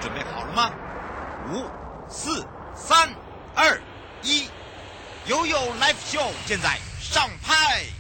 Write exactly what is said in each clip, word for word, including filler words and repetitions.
准备好了吗？五、四、三、二、一，悠悠 Live Show 现在上拍。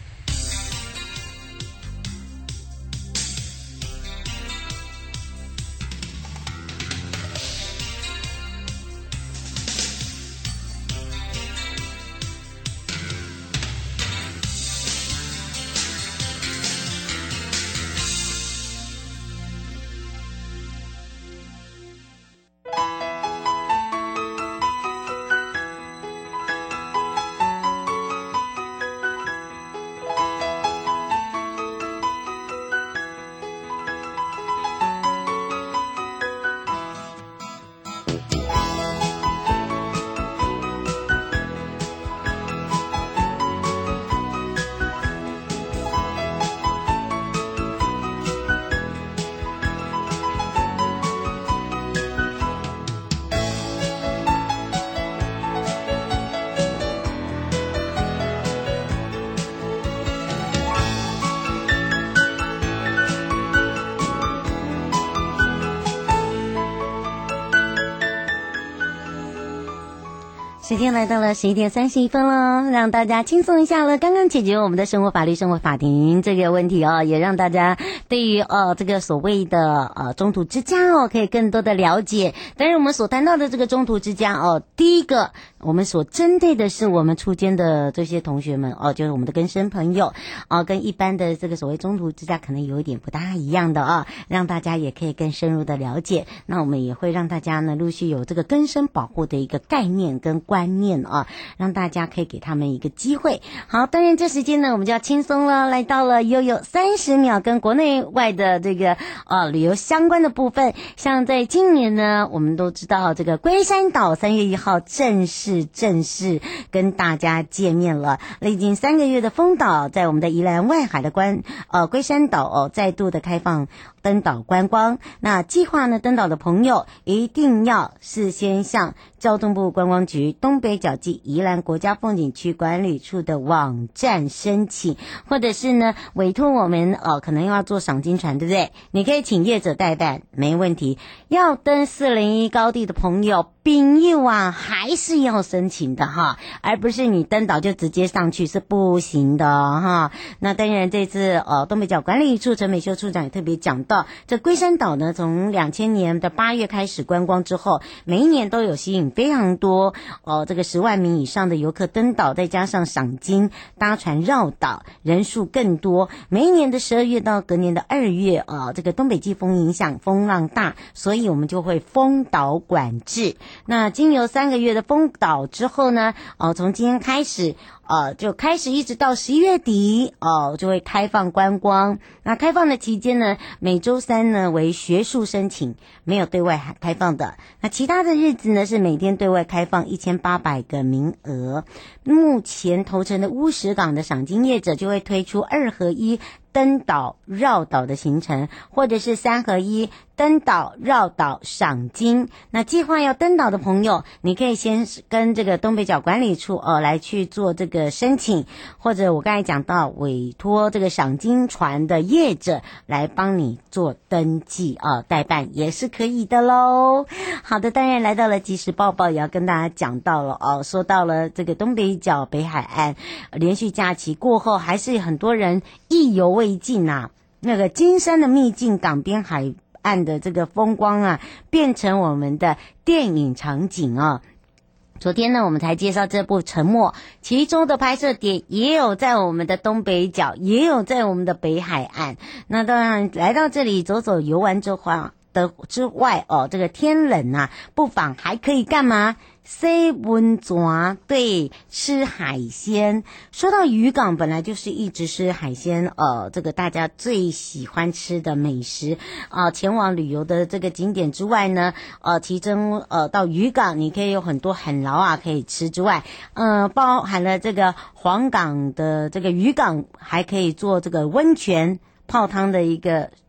时间来到了十一点三十一分了，让大家轻松一下了。刚刚解决我们的生活法律生活法庭这个问题哦，也让大家对于呃这个所谓的呃中途之家哦，可以更多的了解。当然，我们所谈到的这个中途之家哦，第一个我们所针对的是我们初监的这些同学们哦，就是我们的更生朋友哦，跟一般的这个所谓中途之家可能有一点不大一样的啊，让大家也可以更深入的了解。那我们也会让大家呢陆续有这个更生保护的一个概念跟观念啊，让大家可以给他们一个机会。好，当然这时间呢我们就要轻松了，来到了悠悠三十秒跟国内外的这个呃旅游相关的部分。像在今年呢，我们都知道这个龟山岛三月一号正式正式跟大家见面了，历经三个月的封岛，在我们的宜兰外海的关呃龟山岛哦再度的开放登岛观光。那计划呢登岛的朋友一定要事先向交通部观光局东北角暨宜兰国家风景区管理处的网站申请，或者是呢委托我们呃可能要做赏金船，对不对？你可以请业者代办，没问题。要登四零一高地的朋友朋友啊，还是要申请的哈，而不是你登岛就直接上去是不行的哈。那当然这次呃东北角管理处陈美秀处长也特别讲到，这龟山岛呢从两千年的八月开始观光之后，每一年都有吸引非常多呃这个十万名以上的游客登岛，再加上赏金搭船绕岛人数更多。每一年的十二月到隔年的二月呃这个东北季风影响风浪大，所以我们就会封岛管制。那经由三个月的封岛之后呢，呃，从今天开始，呃，就开始一直到十一月底，哦、呃，就会开放观光。那开放的期间呢，每周三呢为学术申请，没有对外开放的。那其他的日子呢是每天对外开放一千八百个名额。目前头城的乌石港的赏金业者就会推出二合一登岛绕岛的行程，或者是三合一登岛绕岛赏金。那计划要登岛的朋友，你可以先跟这个东北角管理处呃来去做这个申请，或者我刚才讲到委托这个赏金船的业者来帮你做登记啊、呃、代办也是可以的咯。好的，当然来到了即时报报也要跟大家讲到了哦，说到了这个东北角北海岸连续假期过后，还是很多人意犹未尽啊，那个金山的秘境港边海岸的这个风光啊，变成我们的电影场景啊。昨天呢，我们才介绍这部《沉默》，其中的拍摄点也有在我们的东北角，也有在我们的北海岸。那当然来到这里走走游玩之后的之外哦，这个天冷啊，不妨还可以干嘛？洗温泉，对，吃海鲜。说到渔港，本来就是一直是海鲜，呃，这个大家最喜欢吃的美食啊、呃。前往旅游的这个景点之外呢，呃，其中呃到渔港，你可以有很多很捞啊可以吃之外，呃，包含了这个黄港的这个渔港，还可以做这个温泉泡汤的一个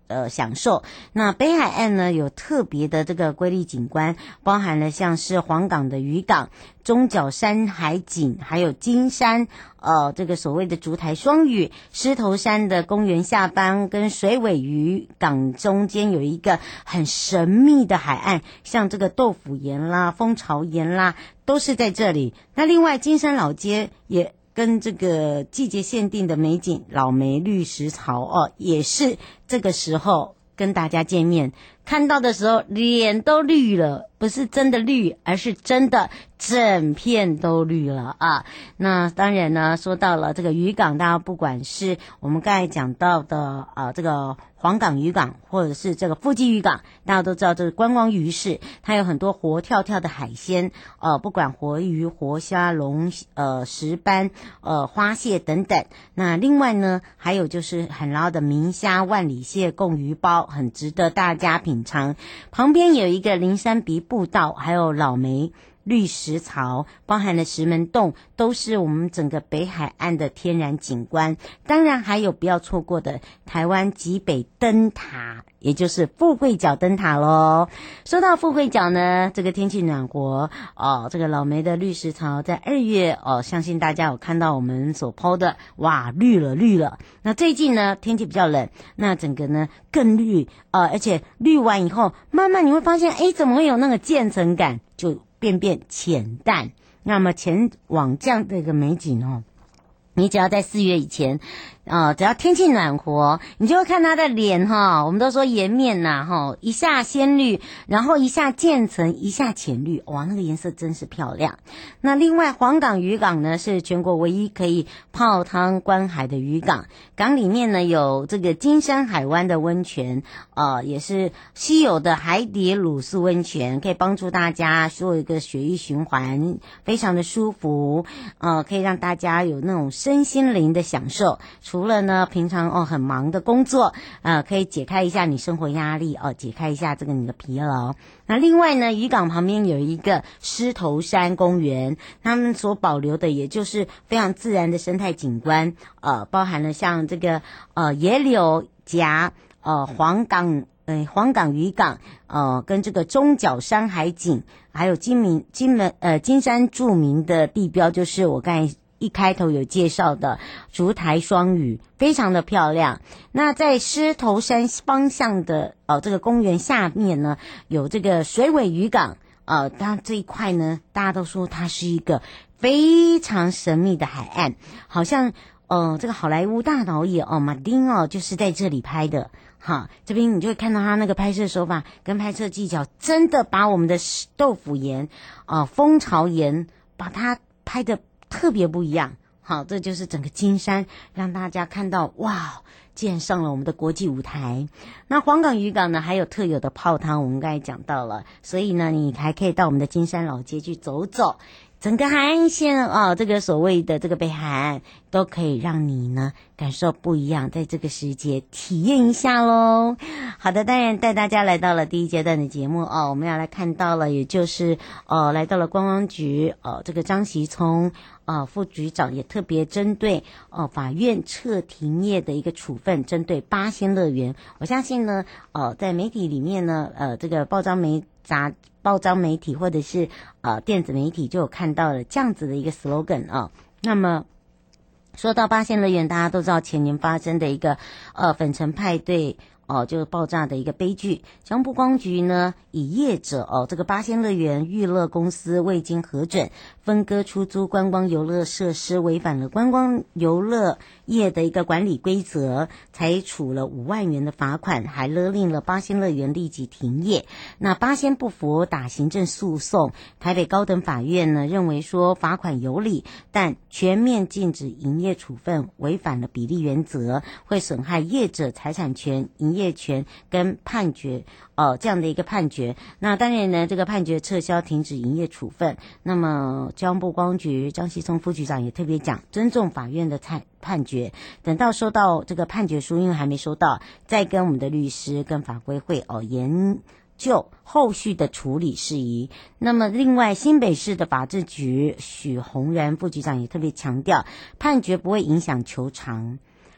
呃，享受。那北海岸呢，有特别的这个瑰丽景观，包含了像是黄港的渔港、中角山海景，还有金山，呃，这个所谓的烛台双语，狮头山的公园下方跟水尾渔港中间有一个很神秘的海岸，像这个豆腐岩啦、蜂巢岩啦，都是在这里。那另外金山老街也跟这个季节限定的美景老梅绿石槽哦，也是这个时候跟大家见面，看到的时候脸都绿了，不是真的绿，而是真的整片都绿了啊。那当然呢，说到了这个渔港，大家不管是我们刚才讲到的呃这个黄港渔港，或者是这个富基渔港，大家都知道这个观光渔市，它有很多活跳跳的海鲜，呃，不管活鱼、活虾、龙、呃石斑、呃花蟹等等。那另外呢，还有就是很捞的明虾、万里蟹、贡鱼包，很值得大家品尝。旁边有一个灵山鼻步道，还有老梅绿石槽，包含了石门洞，都是我们整个北海岸的天然景观。当然还有不要错过的台湾极北灯塔，也就是富贵角灯塔咯。说到富贵角呢，这个天气暖和哦，这个老梅的绿石槽在二月哦，相信大家有看到我们所 po 的，哇，绿了绿了。那最近呢天气比较冷，那整个呢更绿呃，而且绿完以后，慢慢你会发现，哎，怎么会有那个渐层感，就变变浅淡。那么前往这样的一个美景哦，你只要在四月以前呃，只要天气暖和，你就会看他的脸哈，我们都说颜面呐哈，一下鲜绿，然后一下渐层，一下浅绿，哇，那个颜色真是漂亮。那另外黄港渔港呢，是全国唯一可以泡汤观海的渔港，港里面呢有这个金山海湾的温泉，呃，也是稀有的海底卤素温泉，可以帮助大家做一个血液循环，非常的舒服，呃，可以让大家有那种身心灵的享受。除了呢平常哦很忙的工作，呃可以解开一下你生活压力哦，解开一下这个你的疲劳。那另外呢，渔港旁边有一个狮头山公园，他们所保留的也就是非常自然的生态景观，呃包含了像这个呃野柳夹呃黄港呃黄港渔港呃跟这个中角山海景，还有金明金门呃金山著名的地标，就是我刚才一开头有介绍的烛台双语，非常的漂亮。那在狮头山方向的呃这个公园下面呢，有这个水尾渔港，呃，它这一块呢，大家都说它是一个非常神秘的海岸，好像呃这个好莱坞大导演哦马丁哦就是在这里拍的。哈，这边你就会看到他那个拍摄手法跟拍摄技巧，真的把我们的豆腐岩、呃蜂巢岩，把它拍的特别不一样。好，这就是整个金山让大家看到，哇，竟然上了我们的国际舞台。那黄港渔港呢，还有特有的泡汤，我们刚才讲到了，所以呢，你还可以到我们的金山老街去走走。整个海岸线啊，这个所谓的这个北海岸都可以让你呢感受不一样，在这个时节体验一下咯。好的，当然带大家来到了第一阶段的节目哦，我们要来看到了，也就是呃来到了观光局，呃这个张习聪呃副局长也特别针对呃法院撤停业的一个处分，针对八仙乐园，我相信呢呃在媒体里面呢呃这个报章媒杂报章媒体或者是呃电子媒体就有看到了这样子的一个 slogan 啊。那么说到八仙乐园，大家都知道前年发生的一个呃粉尘派对哦，就是爆炸的一个悲剧。江部光局呢，以业者哦，这个八仙乐园娱乐公司未经核准分割出租观光游乐设施，违反了观光游乐业的一个管理规则，才处了五万元的罚款，还勒令了八仙乐园立即停业。那八仙不服，打行政诉讼，台北高等法院呢认为说罚款有理，但全面禁止营业处分，违反了比例原则，会损害业者财产权、营业权跟判决呃这样的一个判决。那当然呢，这个判决撤销停止营业处分。那么交通部观光局张习聪副局长也特别讲，尊重法院的判判决，等到收到这个判决书，因为还没收到，再跟我们的律师跟法规会哦研就后续的处理事宜。那么另外新北市的法制局许宏然副局长也特别强调，判决不会影响求偿，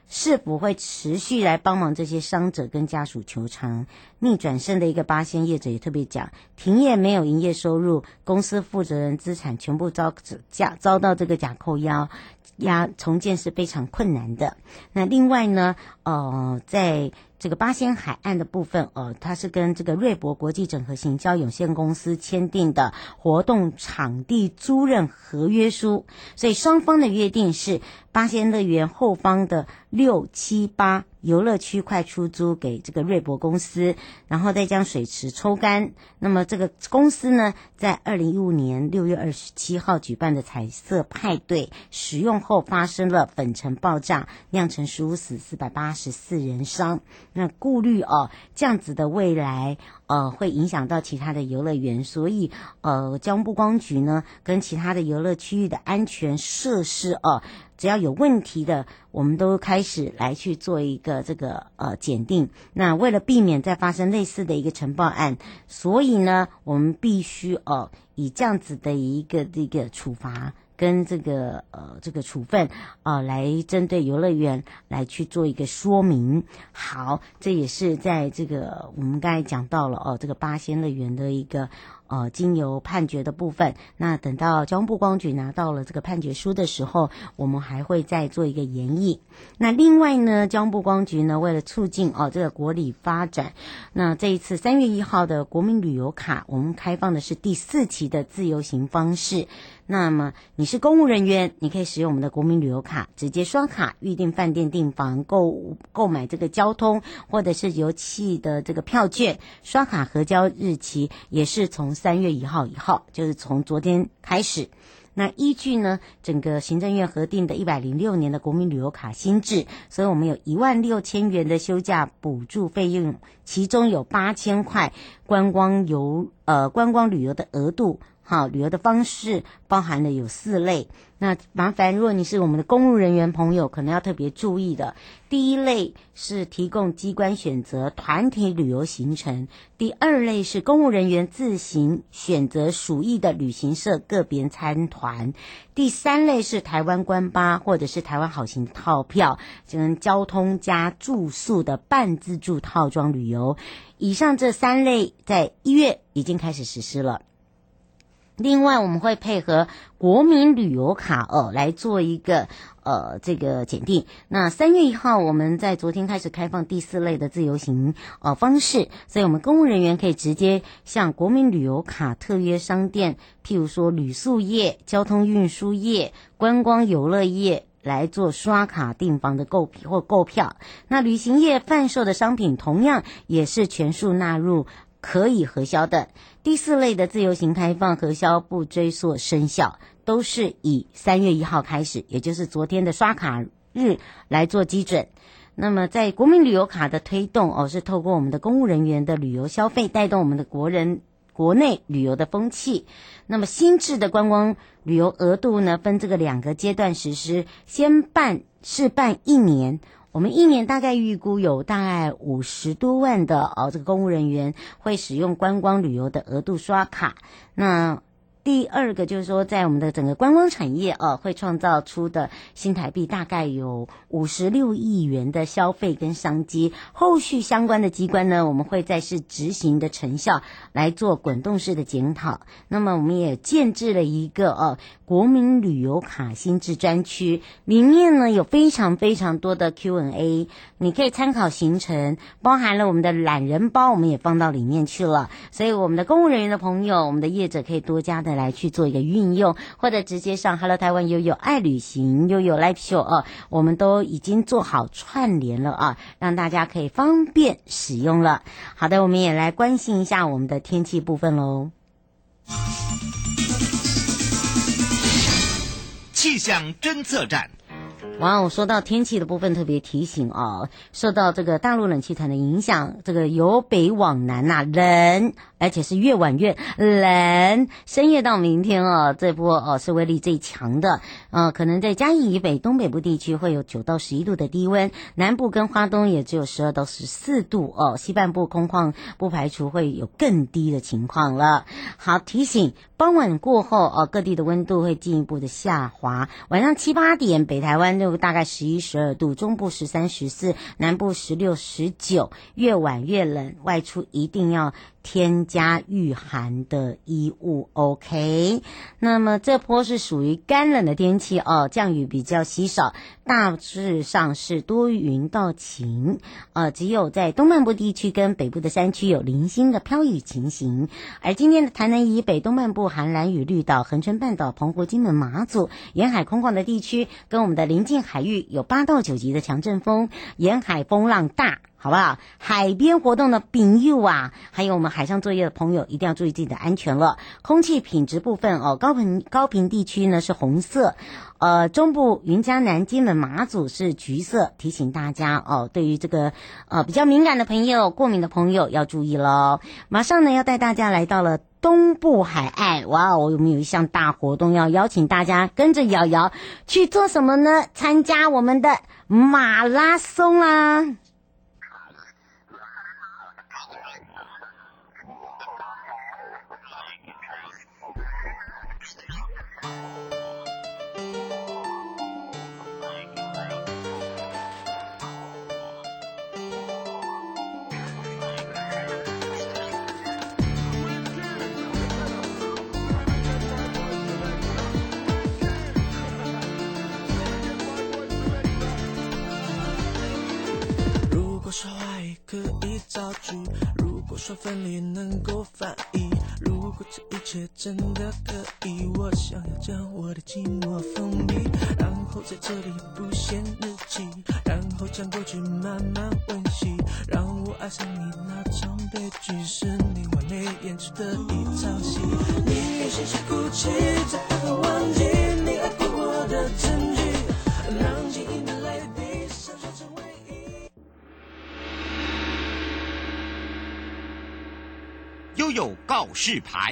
是否会持续来帮忙这些伤者跟家属求偿？逆转胜的一个八仙业者也特别讲，停业没有营业收入，公司负责人资产全部遭假遭到这个假扣押，押重建是非常困难的。那另外呢，呃，在这个八仙海岸的部分，呃，它是跟这个瑞博国际整合行销有限公司签订的活动场地租赁合约书，所以双方的约定是八仙乐园后方的六七八游乐区块出租给这个瑞博公司，然后再将水池抽干。那么这个公司呢，在二零一五年六月二十七号举办的彩色派对使用后发生了粉尘爆炸，酿成十五死四百八十四人伤。那顾虑哦，这样子的未来呃会影响到其他的游乐园，所以呃交通部光局呢跟其他的游乐区域的安全设施哦，只要有问题的，我们都开始来去做一个这个呃检定。那为了避免再发生类似的一个尘爆案，所以呢，我们必须哦、呃、以这样子的一个这个处罚跟这个呃这个处分啊、呃，来针对游乐园来去做一个说明。好，这也是在这个我们刚才讲到了哦，这个八仙乐园的一个呃经由判决的部分。那等到交通部光局拿到了这个判决书的时候，我们还会再做一个研议。那另外呢，交通部光局呢为了促进哦这个国旅发展，那这一次三月一号的国民旅游卡，我们开放的是第四期的自由行方式。那么你是公务人员，你可以使用我们的国民旅游卡，直接刷卡预订饭店订房、购购买这个交通或者是油气的这个票券，刷卡核交日期也是从三月一号以后，就是从昨天开始。那依据呢整个行政院核定的一百零六年的国民旅游卡新制，所以我们有一万六千元的休假补助费用，其中有八千块观光游呃观光旅游的额度。好，旅游的方式包含了有四类。那麻烦如果你是我们的公务人员朋友，可能要特别注意的。第一类是提供机关选择团体旅游行程，第二类是公务人员自行选择属意的旅行社个别参团，第三类是台湾观巴或者是台湾好行套票，跟交通加住宿的半自助套装旅游。以上这三类在一月已经开始实施了。另外我们会配合国民旅游卡哦来做一个呃这个检定。那三月一号我们在昨天开始开放第四类的自由行呃方式，所以我们公务人员可以直接向国民旅游卡特约商店，譬如说旅宿业、交通运输业、观光游乐业来做刷卡订房的购票或购票。那旅行业贩售的商品同样也是全数纳入可以核销的。第四类的自由行开放核销不追溯生效，都是以三月一号开始，也就是昨天的刷卡日来做基准。那么在国民旅游卡的推动哦，是透过我们的公务人员的旅游消费，带动我们的国人国内旅游的风气。那么新制的观光旅游额度呢，分这个两个阶段实施，先办试办一年。我们一年大概预估有大概五十多万的哦，这个公务人员会使用观光旅游的额度刷卡。那第二个就是说，在我们的整个观光产业哦，会创造出的新台币大概有五十六亿元的消费跟商机。后续相关的机关呢，我们会在是执行的成效来做滚动式的检讨。那么我们也建制了一个哦国民旅游卡新制专区，里面呢有非常非常多的 Q and A， 你可以参考行程，包含了我们的懒人包，我们也放到里面去了。所以我们的公务人员的朋友，我们的业者可以多加的来去做一个运用，或者直接上 Hello 台湾悠悠爱旅行悠悠 Live Show 啊，我们都已经做好串联了啊，让大家可以方便使用了。好的，我们也来关心一下我们的天气部分喽。 气象侦测站。 哇，我说到天气的部分，特别提醒哦，受到这个大陆冷气团的影响，这个由北往南呐、啊、冷，而且是越晚越冷。深夜到明天哦，这波哦是威力最强的，呃，可能在嘉义以北、东北部地区会有九到十一度的低温，南部跟花东也只有十二到十四度哦，西半部空旷不排除会有更低的情况了。好，提醒傍晚过后哦，各地的温度会进一步的下滑，晚上七八点北台湾就就大概十一、十二度，中部十三、十四，南部十六、十九，越晚越冷，外出一定要添加御寒的衣物 ，OK。那么这波是属于干冷的天气哦，降雨比较稀少，大致上是多云到晴，呃，只有在东半部地区跟北部的山区有零星的飘雨情形。而今天的台南以北、东半部含兰屿、绿岛、恒春半岛、澎湖、金门、马祖沿海空旷的地区，跟我们的临近海域有八到九级的强阵风，沿海风浪大。好不好？海边活动的朋友啊，还有我们海上作业的朋友，一定要注意自己的安全了。空气品质部分哦，高屏高屏地区呢是红色，呃，中部云嘉南、金门、马祖是橘色，提醒大家哦，对于这个呃比较敏感的朋友、过敏的朋友要注意咯。马上呢要带大家来到了东部海岸，哇哦，我们有一项大活动要邀请大家跟着瑶瑶去做什么呢？参加我们的马拉松啦！ 如果说爱可以造句，如果说分离能够翻译，如果这一切真的可以，我想要将我的寂寞封闭，然后在这里不写日记，然后将过去慢慢温习，让我爱上你那种悲剧，是你完美演出的一场戏。你用心去哭泣，才不会忘记你爱过我的证据，让记忆的泪滴闪烁成唯一。 悠悠告示牌。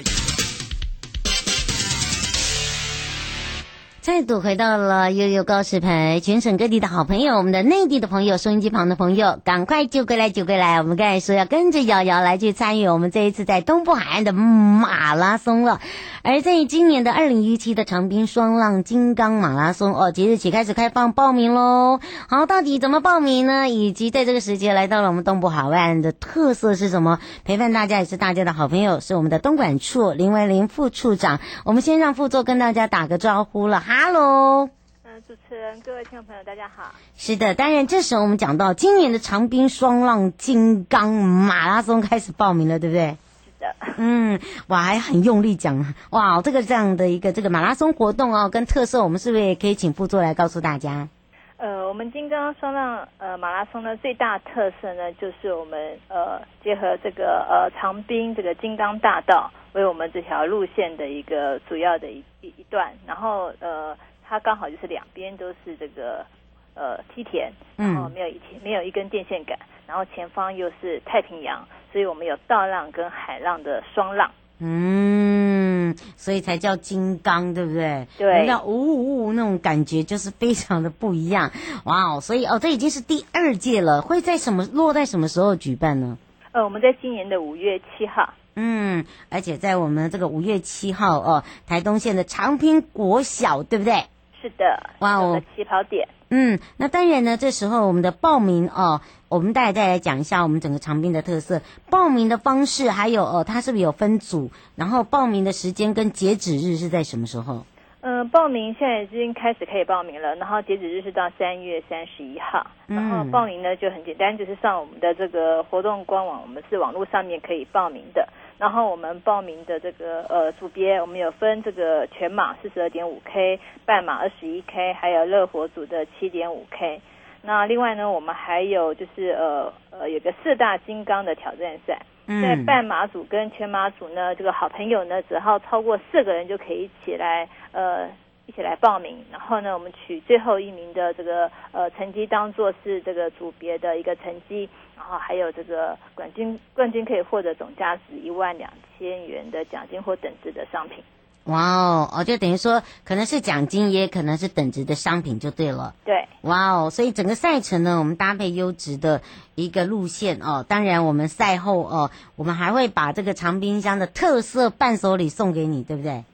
再度回到了悠悠告示牌，全省各地的好朋友，我们的内地的朋友，收音机旁的朋友，赶快就归来就归来。我们刚才说要跟着瑶瑶来去参与我们这一次在东部海岸的马拉松了。而在今年的二零一七的长滨双浪金刚马拉松哦，即日起开始开放报名喽。好，到底怎么报名呢？以及在这个时节来到了我们东部海岸的特色是什么？陪伴大家也是大家的好朋友，是我们的东管处林维林副处长。我们先让副座跟大家打个招呼了。哈喽， 嗯，主持人，各位听众朋友，大家好。 是的，当然这时候我们讲到今年的长滨双浪金刚马拉松开始报名了，对不对？ 是的。 嗯，我还很用力讲，哇，这个这样的一个这个马拉松活动哦，跟特色，我们是不是也可以请副座来告诉大家？ 呃，我们金刚双浪呃马拉松呢，最大特色呢，就是我们呃结合这个呃长滨这个金刚大道为我们这条路线的一个主要的一一一段，然后呃它刚好就是两边都是这个呃梯田，然后没有一没有一根电线杆，然后前方又是太平洋，所以我们有道浪跟海浪的双浪。 嗯，所以才叫金刚，对不对？ 对， 那呜呜呜那种感觉就是非常的不一样，哇哦！所以哦，这已经是第二届了，会在什么落在什么时候举办呢？ 呃，我们在今年的五月七号。 嗯，而且在我们这个五月七号哦，台东县的长滨国小，对不对？ 是的， 哇哦， 起跑点。 嗯，那当然呢，这时候我们的报名哦，我们大家再来讲一下我们整个长滨的特色，报名的方式，还有哦，它是不是有分组？然后报名的时间跟截止日是在什么时候？ 嗯、呃，报名现在已经开始可以报名了，然后截止日是到三月三十一号。然后报名呢就很简单，就是上我们的这个活动官网，我们是网络上面可以报名的。然后我们报名的这个呃组别，我们有分这个全马四十二点五 K、半马二十一 K， 还有乐活组的七点五 K。那另外呢，我们还有就是呃呃有个四大金刚的挑战赛。在半马组跟全马组呢，这个好朋友呢，只要超过四个人就可以一起来呃一起来报名。然后呢，我们取最后一名的这个呃成绩当做是这个组别的一个成绩，然后还有这个冠军冠军可以获得总价值一万两千元的奖金或等值的商品。 哇哦，哦，就等于说可能是奖金，也可能是等值的商品，就对了。 对， 哇哦，所以整个赛程呢，我们搭配优质的一个路线哦。当然，我们赛后哦，我们还会把这个长滨乡的特色伴手礼送给你，对不对？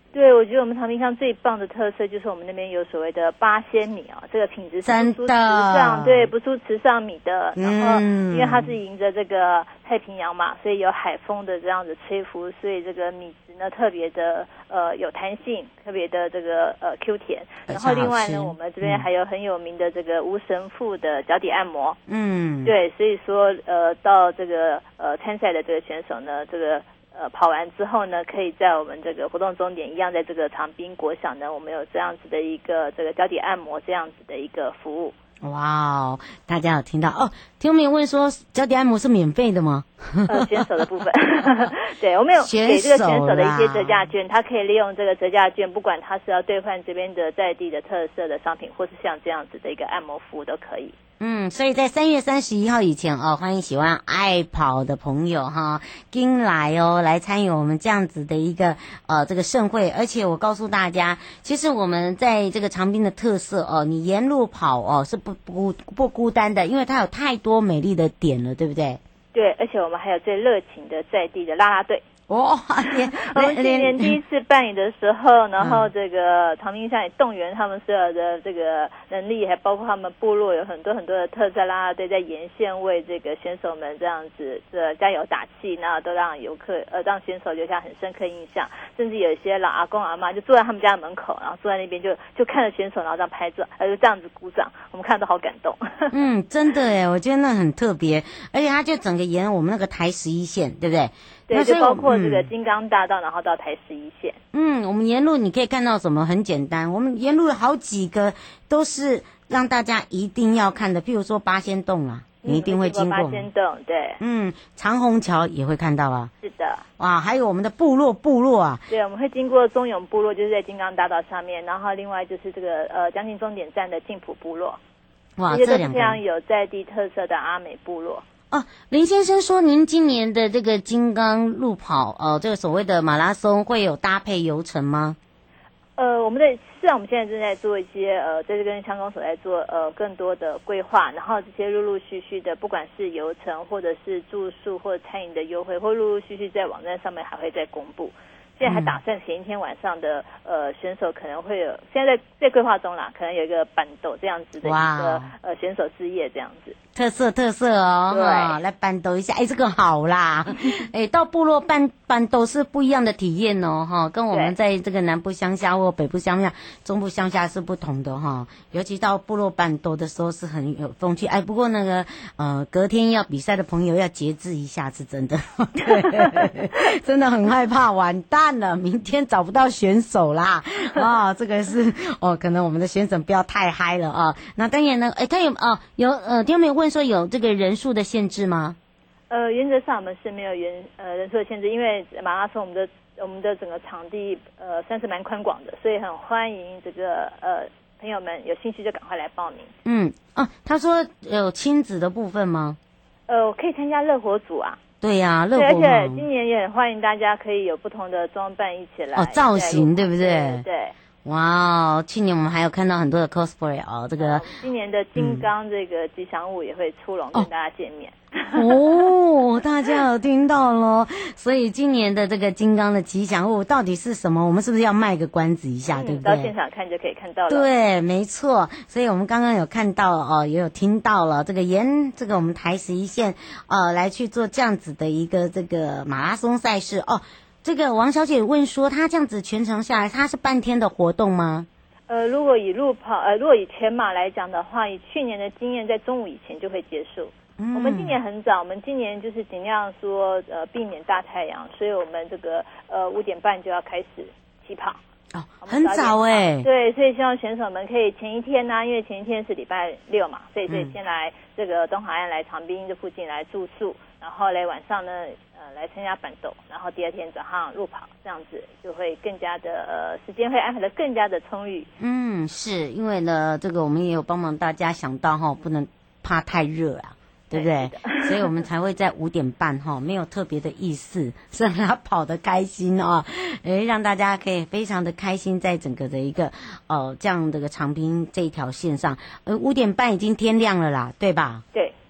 对，我觉得我们长滨乡最棒的特色就是我们那边有所谓的八仙米啊，这个品质是不出池上，对，不出池上米的。然后因为它是迎着这个太平洋嘛，所以有海风的这样子吹拂，所以这个米质呢特别的呃有弹性，特别的这个呃 Q 甜。然后另外呢，我们这边还有很有名的这个吴神父的脚底按摩。嗯，对，所以说呃到这个呃参赛的这个选手呢，这个。呃，跑完之后呢，可以在我们这个活动终点一样，在这个长滨国小呢，我们有这样子的一个这个脚底按摩这样子的一个服务。 哇哦，大家有听到哦？听没有问说脚底按摩是免费的吗？ 呃，选手的部分，对，我们有给这个选手的一些折价券，他可以利用这个折价券，不管他是要兑换这边的在地的特色的商品，或是像这样子的一个按摩服务都可以。 嗯，所以在三月三十一号以前哦，欢迎喜欢爱跑的朋友哈，跟来哦，来参与我们这样子的一个呃这个盛会。而且我告诉大家，其实我们在这个长滨的特色哦，你沿路跑哦是不不不孤单的，因为它有太多美丽的点了，对不对？ 对，而且我们还有最热情的在地的啦啦队。 哦， 我们今年第一次办理的时候，然后这个长滨乡也动员他们所有的这个能力，还包括他们部落有很多很多的特色啦啦队在沿线为这个选手们这样子的加油打气，那都让游客呃让选手留下很深刻印象。甚至有一些老阿公阿嬷就坐在他们家门口，然后坐在那边就就看着选手，然后这样拍照，还就这样子鼓掌，我们看到都好感动。 嗯，真的耶，我觉得那很特别，而且他就整个沿我们那个台十一线，对不对？ 对，就包括这个金刚大道，嗯、然后到台十一线。 嗯，我们沿路你可以看到什么？很简单，我们沿路有好几个都是让大家一定要看的，譬如说八仙洞啦，你一定会经过。 八仙洞，对。 嗯，长虹桥也会看到啊。 是的。 哇，还有我们的部落部落啊。 对，我们会经过中永部落，就是在金刚大道上面，然后另外就是这个呃将近终点站的静浦部落。 哇， 这些都是非常有在地特色的阿美部落。 哦，林先生说，您今年的这个金刚路跑，呃，这个所谓的马拉松会有搭配游程吗？ 呃，我们的事实上我们现在正在做一些呃，在这跟乡公所在做呃更多的规划，然后这些陆陆续续的，不管是游程或者是住宿或者餐饮的优惠，或陆陆续续在网站上面还会再公布。现在还打算前一天晚上的呃选手可能会有，现在在在规划中啦，可能有一个板斗这样子的一个呃选手之夜这样子。 特色特色哦， 对， 来板斗一下，哎，这个好啦，哎，到部落办板斗是不一样的体验哦，哈，跟我们在这个南部乡下或北部乡下、中部乡下是不同的哈，尤其到部落板斗的时候是很有风趣，哎，不过那个呃隔天要比赛的朋友要节制一下，是真的，真的很害怕，完蛋了，明天找不到选手啦，啊，这个是哦，可能我们的选手不要太嗨了啊，那当然呢，哎，他有哦有呃，听没有问说有这个人数的限制吗？ 呃，原则上我们是没有人呃人数的限制，因为马拉松我们的我们的整个场地呃算是蛮宽广的，所以很欢迎这个呃朋友们有兴趣就赶快来报名。嗯哦、啊，他说有亲子的部分吗？ 呃，我可以参加热火组啊。 对呀、啊，热火。 而且今年也很欢迎大家可以有不同的装扮一起来哦，造型对不对？ 对。对哇哦！去年我们还有看到很多的 cosplay 哦，这个、 哦、今年的金刚这个吉祥物也会出笼跟大家见面。 哦，大家有听到咯，所以今年的这个金刚的吉祥物到底是什么？我们是不是要卖个关子一下，嗯、对不对？ 到现场看就可以看到了。 对，没错。所以我们刚刚有看到哦，也有听到了这个沿这个我们台十一线呃来去做这样子的一个这个马拉松赛事哦。这个王小姐问说，她这样子全程下来，她是半天的活动吗？ 呃，如果以路跑，呃，如果以全马来讲的话，以去年的经验，在中午以前就会结束。嗯、我们今年很早，我们今年就是尽量说，呃，避免大太阳，所以我们这个呃五点半就要开始起跑。 哦，很早哎、欸。 对，所以希望选手们可以前一天呢、啊，因为前一天是礼拜六嘛，所以所以先来这个东海岸来长滨这附近来住宿，然后来晚上呢。呃，来参加板斗，然后第二天早上路跑，这样子就会更加的呃，时间会安排的更加的充裕。 嗯，是因为呢，这个我们也有帮忙大家想到哈，不能怕太热啊，对不对？所以我们才会在五点半哈，没有特别的意思，是让他跑得开心啊，诶，让大家可以非常的开心，在整个的一个呃这样的个长滨这一条线上，呃，五点半已经天亮了啦，对吧？ 对。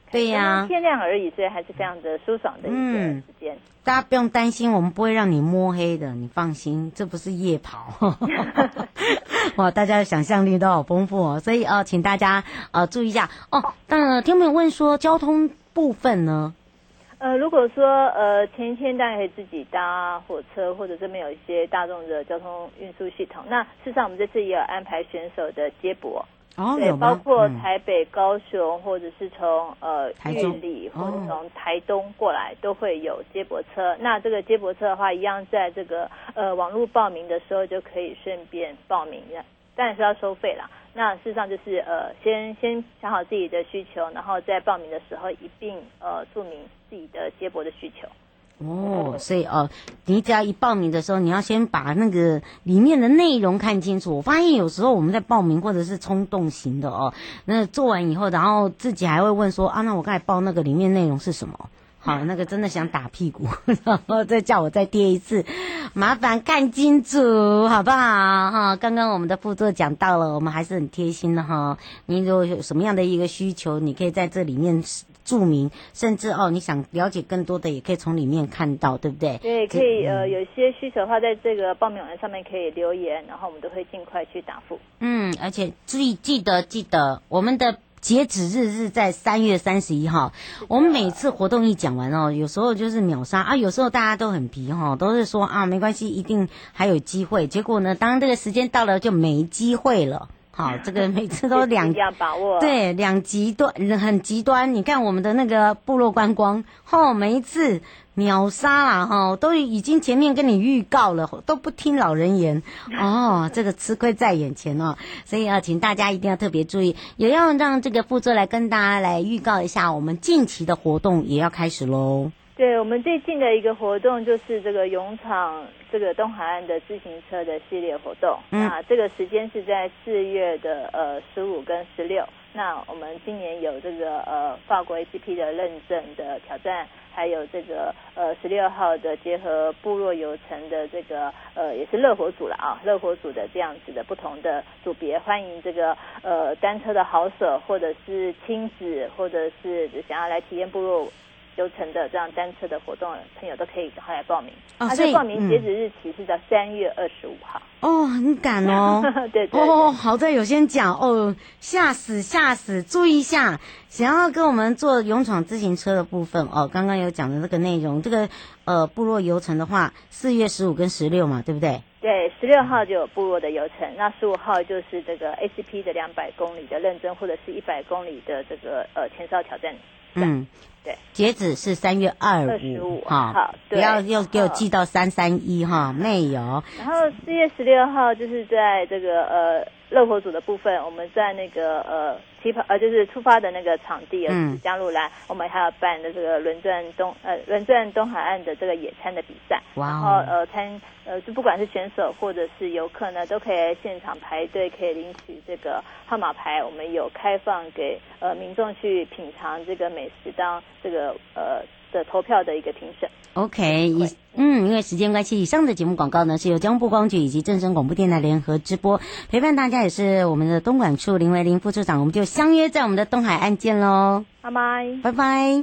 对呀、啊， 天亮而已，所以还是非常的舒爽的一个时间。嗯， 大家不用担心，我们不会让你摸黑的，你放心，这不是夜跑。哇，大家的想象力都好丰富哦，所以呃，请大家呃注意一下哦。那听众朋友问说，交通部分呢？ 呃，如果说呃前一天大家可以自己搭火车，或者这边有一些大众的交通运输系统，那事实上我们这次也有安排选手的接驳。 哦， 对， 有吗？ 包括台北、嗯、高雄，或者是从呃玉里或者从台东过来，都会有接驳车。那这个接驳车的话，一样在这个呃网络报名的时候就可以顺便报名，当然是要收费啦。那事实上就是呃先先想好自己的需求，然后在报名的时候一并呃注明自己的接驳的需求。 哦，所以哦，你只要一报名的时候，你要先把那个里面的内容看清楚。我发现有时候我们在报名或者是冲动型的哦，那做完以后，然后自己还会问说啊，那我刚才报那个里面内容是什么？好，那个真的想打屁股，然后再叫我再贴一次，麻烦看清楚，好不好？哈，刚刚我们的副座讲到了，我们还是很贴心的哈。你如果有什么样的一个需求，你可以在这里面注明，甚至哦，你想了解更多的，也可以从里面看到，对不对？ 对，可以呃，有些需求的话，在这个报名网站上面可以留言，然后我们都会尽快去答复。嗯， 而且注意记得记得我们的截止日是在三月三十一号。我们每次活动一讲完哦，有时候就是秒杀啊，有时候大家都很皮哈、哦，都是说啊没关系，一定还有机会。结果呢，当这个时间到了就没机会了。好，这个每次都两要把握， 对，两极端，很极端。你看我们的那个部落观光，吼、哦，每一次秒杀啦，哈、哦，都已经前面跟你预告了，都不听老人言，哦，这个吃亏在眼前哦。所以啊，请大家一定要特别注意，也要让这个副座来跟大家来预告一下，我们近期的活动也要开始喽。 对，我们最近的一个活动就是这个勇闯这个东海岸的自行车的系列活动。嗯，那这个时间是在四月的呃十五跟十六。那我们今年有这个呃法国 A C P 的认证的挑战，还有这个呃十六号的结合部落游程的这个呃也是乐活组了啊，乐活组的这样子的不同的组别，欢迎这个呃单车的好手，或者是亲子，或者是想要来体验部落游程的这样单车的活动，朋友都可以赶快来报名。哦，它的报名截止日期是在三月二十五号。 哦，很赶哦。 对, 对对。 哦，好在有先讲哦，吓死吓死！注意一下，想要跟我们做勇闯自行车的部分哦，刚刚有讲的那个内容，这个呃部落游程的话，四月十五跟十六嘛，对不对？ 对，十六号就有部落的游程，那十五号就是这个 A C P 的两百公里的认证，或者是一百公里的这个呃前哨挑战。 嗯， 对， 截止是三月二十五号，不要又给我记到三三一哈，没有。 然后四月十六号就是在这个呃乐活组的部分，我们在那个呃起跑呃就是出发的那个场地有江路兰，我们还有办的这个轮转东呃轮转东海岸的这个野餐的比赛， 哇、哦， 然后呃参呃就不管是选手或者是游客呢，都可以来现场排队，可以领取这个号码牌，我们有开放给呃民众去品尝这个美食，当这个呃的投票的一个评审。 OK， 以嗯，因为时间关系，以上的节目广告呢是由交通部光局以及正声广播电台联合直播，陪伴大家也是我们的东莞处林维林副处长，我们就相约在我们的东海岸见喽， 拜拜， 拜拜。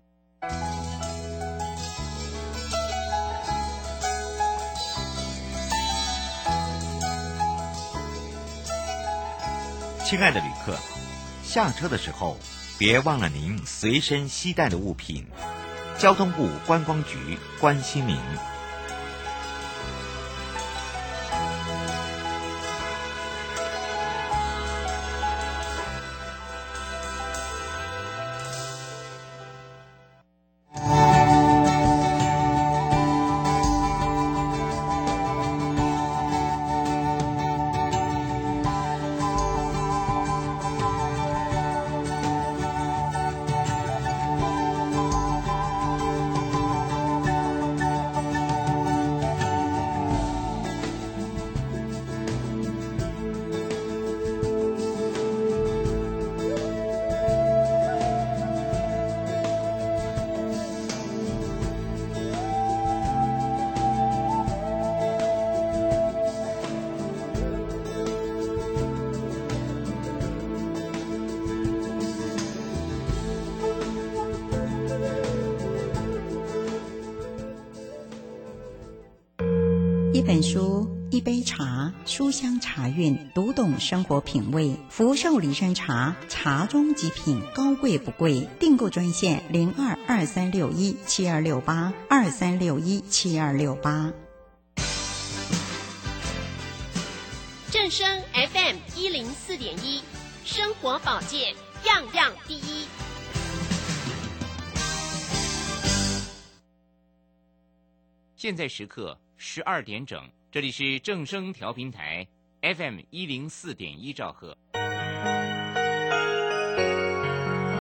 亲爱的旅客，下车的时候别忘了您随身携带的物品。交通部观光局关心您。 一本书，一杯茶，书香茶韵，读懂生活品味。福寿礼山茶，茶中极品，高贵不贵。订购专线零二二三六一七二六八二三六一七二六八。 正声 F M 一零四点一，生活保健样样第一。 现在时刻十二点整，这里是正声调频台 F M 一零四点一兆赫。